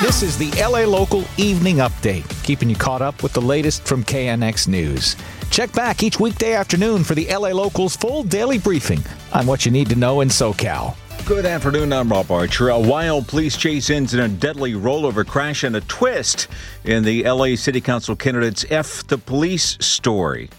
This is the LA Local Evening Update, keeping you caught up with the latest from KNX News. Check back each weekday afternoon for the LA Local's full daily briefing on what you need to know in SoCal. Good afternoon, I'm Rob Archer. A wild police chase ends in a deadly rollover crash and a twist in the LA City Council candidate's F the Police story.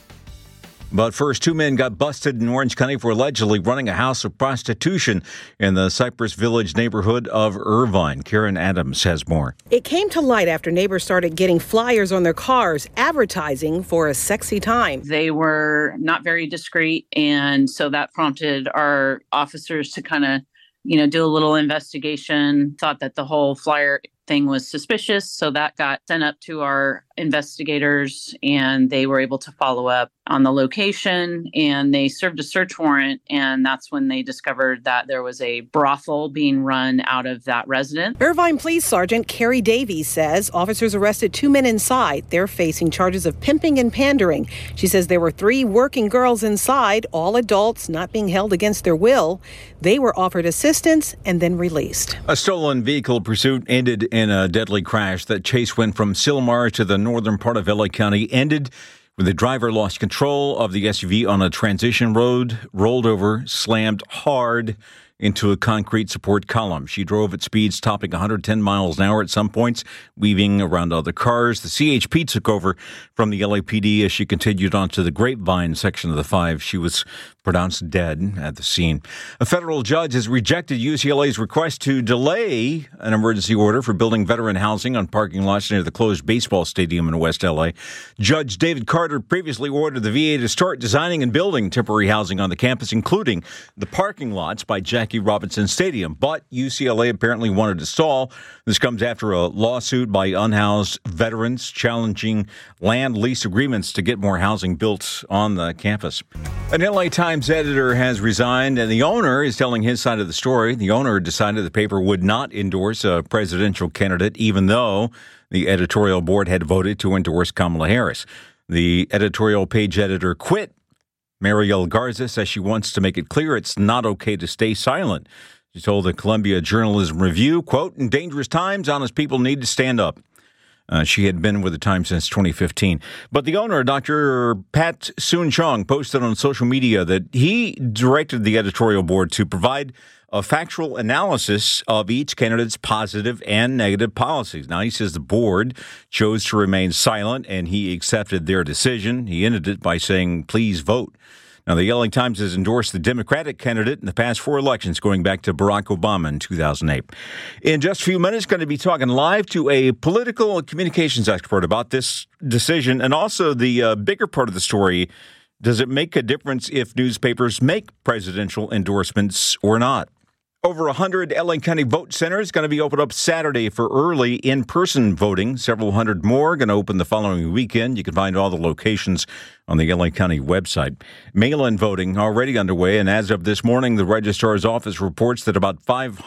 But first, two men got busted in Orange County for allegedly running a house of prostitution in the Cypress Village neighborhood of Irvine. Karen Adams has more. It came to light after neighbors started getting flyers on their cars advertising for a sexy time. They were not very discreet, and so that prompted our officers to kind of, do a little investigation, thought that the whole flyer thing was suspicious, so that got sent up to our investigators, and they were able to follow up on the location, and they served a search warrant, and that's when they discovered that there was a brothel being run out of that residence. Irvine Police Sergeant Carrie Davies says officers arrested two men inside. They're facing charges of pimping and pandering. She says there were three working girls inside, all adults, not being held against their will. They were offered assistance and then released. A stolen vehicle pursuit ended in a deadly crash. That chase went from Silmar to the northern part of LA County, ended when the driver lost control of the SUV on a transition road, rolled over, slammed hard into a concrete support column. She drove at speeds topping 110 miles an hour at some points, weaving around other cars. The CHP took over from the LAPD as she continued onto the Grapevine section of the 5. She was pronounced dead at the scene. A federal judge has rejected UCLA's request to delay an emergency order for building veteran housing on parking lots near the closed baseball stadium in West LA. Judge David Carter previously ordered the VA to start designing and building temporary housing on the campus, including the parking lots by Jackie Robinson Stadium. But UCLA apparently wanted to stall. This comes after a lawsuit by unhoused veterans challenging land lease agreements to get more housing built on the campus. An LA Times editor has resigned, and the owner is telling his side of the story. The owner decided the paper would not endorse a presidential candidate, even though the editorial board had voted to endorse Kamala Harris. The editorial page editor quit. Mariel Garza says she wants to make it clear it's not okay to stay silent. She told the Columbia Journalism Review, quote, "In dangerous times, honest people need to stand up." She had been with the Times since 2015. But the owner, Dr. Pat Soon-Chong, posted on social media that he directed the editorial board to provide a factual analysis of each candidate's positive and negative policies. Now, he says the board chose to remain silent, and he accepted their decision. He ended it by saying, "Please vote." Now, the LA Times has endorsed the Democratic candidate in the past 4 elections, going back to Barack Obama in 2008. In just a few minutes, going to be talking live to a political communications expert about this decision and also the bigger part of the story. Does it make a difference if newspapers make presidential endorsements or not? Over 100 LA County vote centers going to be opened up Saturday for early in-person voting. Several hundred more going to open the following weekend. You can find all the locations on the LA County website. Mail-in voting already underway, and as of this morning, the registrar's office reports that about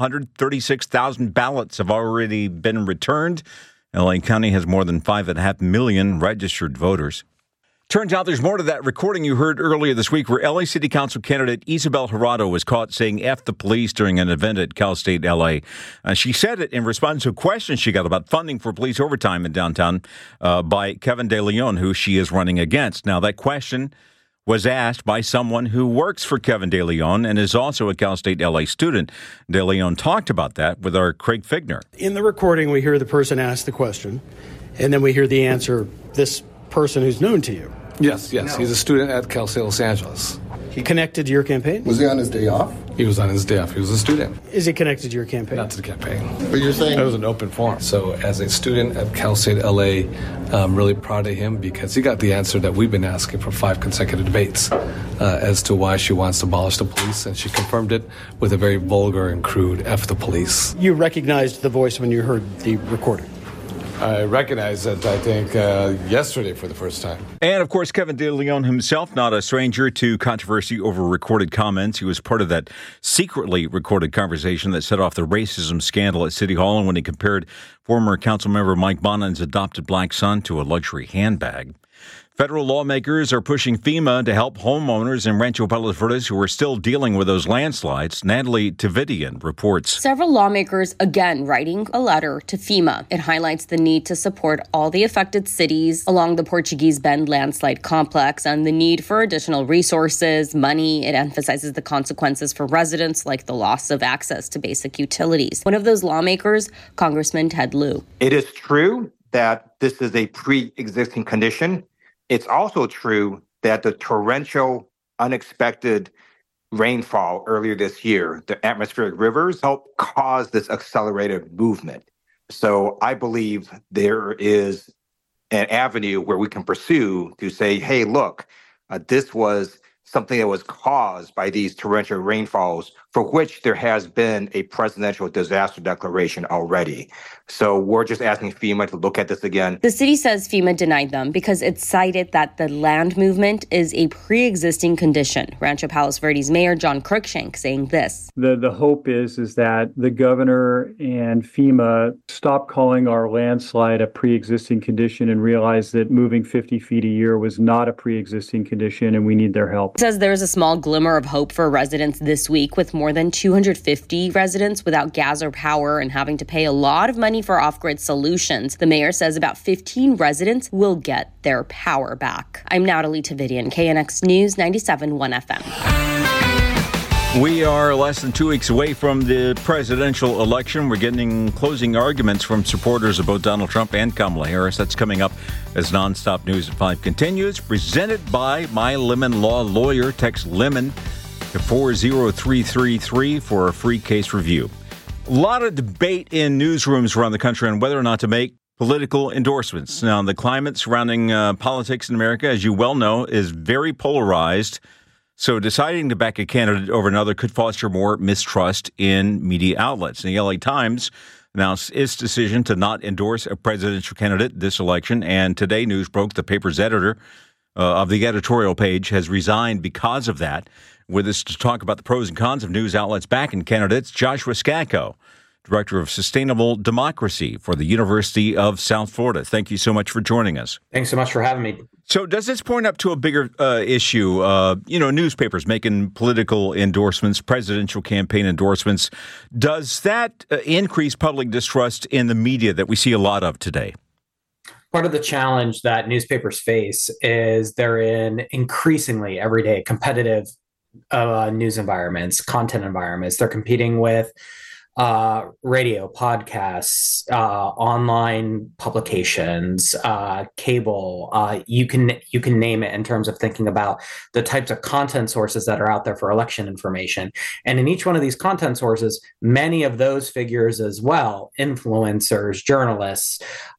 536,000 ballots have already been returned. LA County has more than 5.5 million registered voters. Turns out there's more to that recording you heard earlier this week where LA City Council candidate Isabel Jurado was caught saying F the police during an event at Cal State LA. She said it in response to a question she got about funding for police overtime in downtown by Kevin De Leon, who she is running against. Now, that question was asked by someone who works for Kevin De Leon and is also a Cal State LA student. De Leon talked about that with our Craig Figner. In the recording, we hear the person ask the question, and then we hear the answer, this person who's known to you. Yes. No. He's a student at Cal State Los Angeles. He connected to your campaign? Was he on his day off? He was on his day off. He was a student. Is he connected to your campaign? Not to the campaign. But you're saying it was an open forum. So as a student at Cal State LA, I'm really proud of him because he got the answer that we've been asking for 5 consecutive debates as to why she wants to abolish the police, and she confirmed it with a very vulgar and crude F the police. You recognized the voice when you heard the recording? I recognized it, I think, yesterday for the first time. And, of course, Kevin De Leon himself, not a stranger to controversy over recorded comments. He was part of that secretly recorded conversation that set off the racism scandal at City Hall and when he compared former councilmember Mike Bonin's adopted black son to a luxury handbag. Federal lawmakers are pushing FEMA to help homeowners in Rancho Palos Verdes who are still dealing with those landslides. Natalie Tavidian reports. Several lawmakers again writing a letter to FEMA. It highlights the need to support all the affected cities along the Portuguese Bend landslide complex and the need for additional resources, money. It emphasizes the consequences for residents like the loss of access to basic utilities. One of those lawmakers, Congressman Ted Lieu. It is true that this is a pre-existing condition. It's also true that the torrential, unexpected rainfall earlier this year, the atmospheric rivers, helped cause this accelerated movement. So I believe there is an avenue where we can pursue to say, hey, look, this was something that was caused by these torrential rainfalls for which there has been a presidential disaster declaration already. So we're just asking FEMA to look at this again. The city says FEMA denied them because it cited that the land movement is a pre-existing condition. Rancho Palos Verdes Mayor John Cruikshank saying this. The hope is that the governor and FEMA stop calling our landslide a pre-existing condition and realize that moving 50 feet a year was not a pre-existing condition and we need their help. It says there is a small glimmer of hope for residents this week, with more than 250 residents without gas or power and having to pay a lot of money for off-grid solutions. The mayor says about 15 residents will get their power back. I'm Natalie Tavidian, KNX News 97.1 FM. We are less than 2 weeks away from the presidential election. We're getting closing arguments from supporters of both Donald Trump and Kamala Harris. That's coming up as Nonstop News at 5 continues. Presented by My Lemon Law Lawyer. Text Lemon to 40333 for a free case review. A lot of debate in newsrooms around the country on whether or not to make political endorsements. Now, the climate surrounding politics in America, as you well know, is very polarized. So deciding to back a candidate over another could foster more mistrust in media outlets. The LA Times announced its decision to not endorse a presidential candidate this election. And today, news broke the paper's editor of the editorial page has resigned because of that. With us to talk about the pros and cons of news outlets backing candidates, Joshua Scacco, Director of Sustainable Democracy for the University of South Florida. Thank you so much for joining us. Thanks so much for having me. So does this point up to a bigger issue? Newspapers making political endorsements, presidential campaign endorsements. Does that increase public distrust in the media that we see a lot of today? Part of the challenge that newspapers face is they're in increasingly everyday competitive news environments, content environments. They're competing with radio, podcasts, online publications, cable. You can name it in terms of thinking about the types of content sources that are out there for election information. And in each one of these content sources, many of those figures as well, influencers, journalists,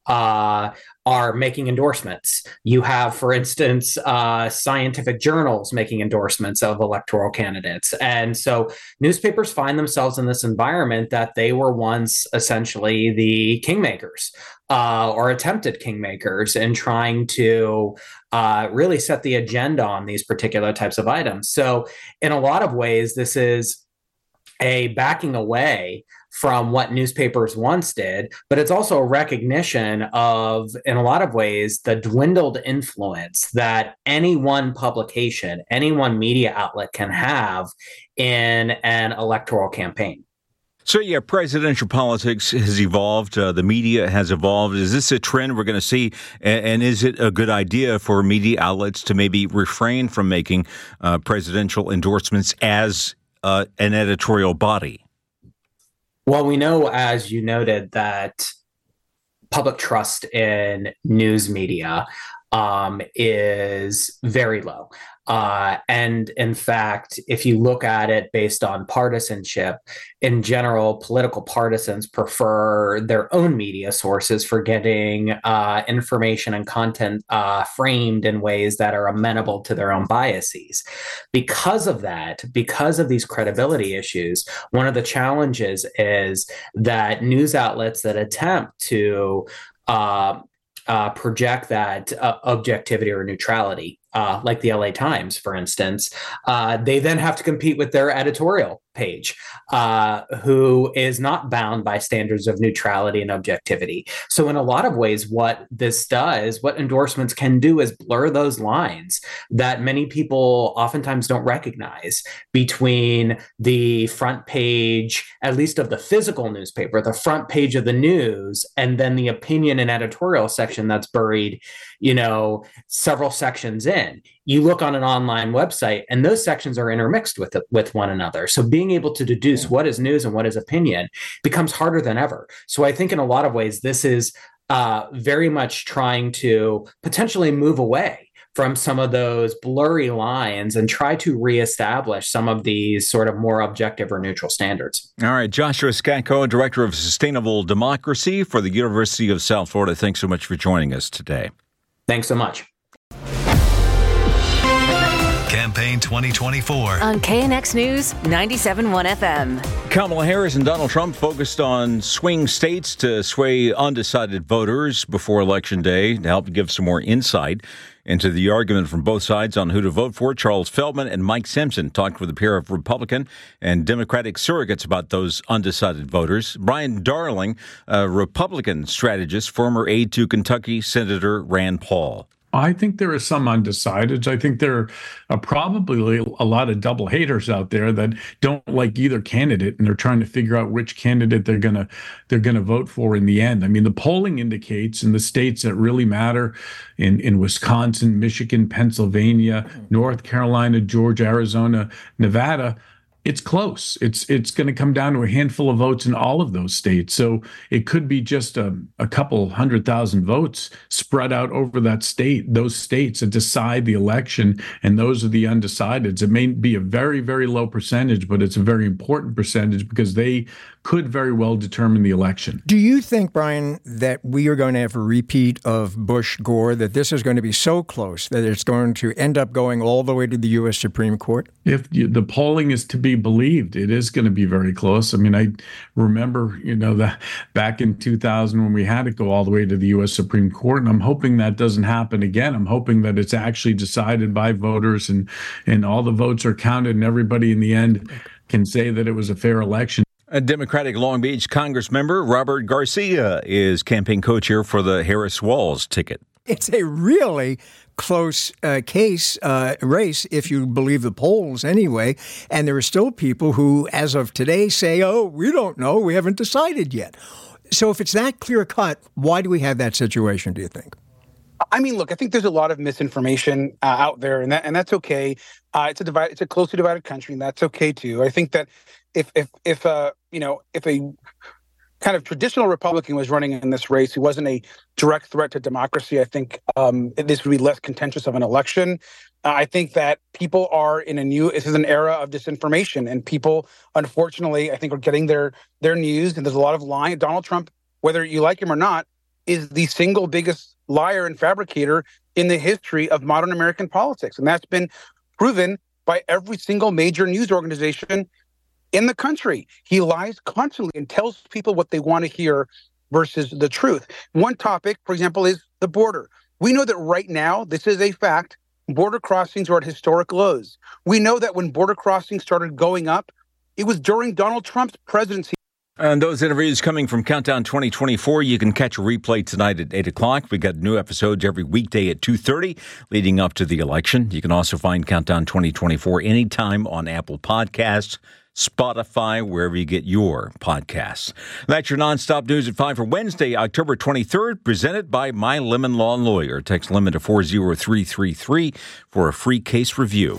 are making endorsements. You have, for instance, scientific journals making endorsements of electoral candidates. And so newspapers find themselves in this environment that they were once essentially the kingmakers or attempted kingmakers in trying to really set the agenda on these particular types of items. So in a lot of ways, this is a backing away from what newspapers once did, but it's also a recognition of, in a lot of ways, the dwindled influence that any one publication, any one media outlet can have in an electoral campaign. So, yeah, presidential politics has evolved. The media has evolved. Is this a trend we're going to see? And is it a good idea for media outlets to maybe refrain from making presidential endorsements as an editorial body? Well, we know, as you noted, that public trust in news media is very low. And in fact, if you look at it based on partisanship, in general, political partisans prefer their own media sources for getting information and content framed in ways that are amenable to their own biases. Because of that, because of these credibility issues, one of the challenges is that news outlets that attempt to project that objectivity or neutrality, like the LA Times, for instance, they then have to compete with their editorial page, who is not bound by standards of neutrality and objectivity. So in a lot of ways, what this does, what endorsements can do, is blur those lines that many people oftentimes don't recognize between the front page, at least of the physical newspaper, the front page of the news, and then the opinion and editorial section that's buried, several sections in. You look on an online website and those sections are intermixed with one another. So being able to deduce what is news and what is opinion becomes harder than ever. So I think in a lot of ways, this is very much trying to potentially move away from some of those blurry lines and try to reestablish some of these sort of more objective or neutral standards. All right, Joshua Skatko, Director of Sustainable Democracy for the University of South Florida. Thanks so much for joining us today. Thanks so much. Campaign 2024 on KNX News 97.1 FM. Kamala Harris and Donald Trump focused on swing states to sway undecided voters before Election Day to help give some more insight into the argument from both sides on who to vote for. Charles Feldman and Mike Simpson talked with a pair of Republican and Democratic surrogates about those undecided voters. Brian Darling, a Republican strategist, former aide to Kentucky Senator Rand Paul. I think there are some undecideds. I think there are probably a lot of double haters out there that don't like either candidate, and they're trying to figure out which candidate they're gonna vote for in the end. I mean, the polling indicates in the states that really matter, in Wisconsin, Michigan, Pennsylvania, North Carolina, Georgia, Arizona, Nevada, it's close. It's going to come down to a handful of votes in all of those states. So it could be just a couple 100,000 votes spread out over those states that decide the election. And those are the undecideds. It may be a very, very low percentage, but it's a very important percentage because they could very well determine the election. Do you think, Brian, that we are going to have a repeat of Bush-Gore, that this is going to be so close that it's going to end up going all the way to the U.S. Supreme Court? If the polling is to be believed, it is going to be very close. I mean, I remember, that back in 2000 when we had to go all the way to the U.S. Supreme Court, and I'm hoping that doesn't happen again. I'm hoping that it's actually decided by voters and all the votes are counted and everybody in the end can say that it was a fair election. A Democratic Long Beach Congress member, Robert Garcia, is campaign co-chair for the Harris-Walz ticket. It's a really close race, if you believe the polls anyway. And there are still people who, as of today, say, we don't know. We haven't decided yet. So if it's that clear cut, why do we have that situation, do you think? I mean, look, I think there's a lot of misinformation out there, and that's okay. It's a closely divided country, and that's okay too. I think that if a kind of traditional Republican was running in this race who wasn't a direct threat to democracy, I think this would be less contentious of an election. I think that people are this is an era of disinformation, and people, unfortunately, I think are getting their news, and there's a lot of lying. Donald Trump, whether you like him or not, is the single biggest liar and fabricator in the history of modern American politics. And that's been proven by every single major news organization in the country. He lies constantly and tells people what they want to hear versus the truth. One topic, for example, is the border. We know that right now, this is a fact, border crossings are at historic lows. We know that when border crossings started going up, it was during Donald Trump's presidency. And those interviews coming from Countdown 2024, you can catch a replay tonight at 8 o'clock. We got new episodes every weekday at 2:30 leading up to the election. You can also find Countdown 2024 anytime on Apple Podcasts, Spotify, wherever you get your podcasts. That's your nonstop news at 5 for Wednesday, October 23rd, presented by My Lemon Law and Lawyer. Text lemon to 40333 for a free case review.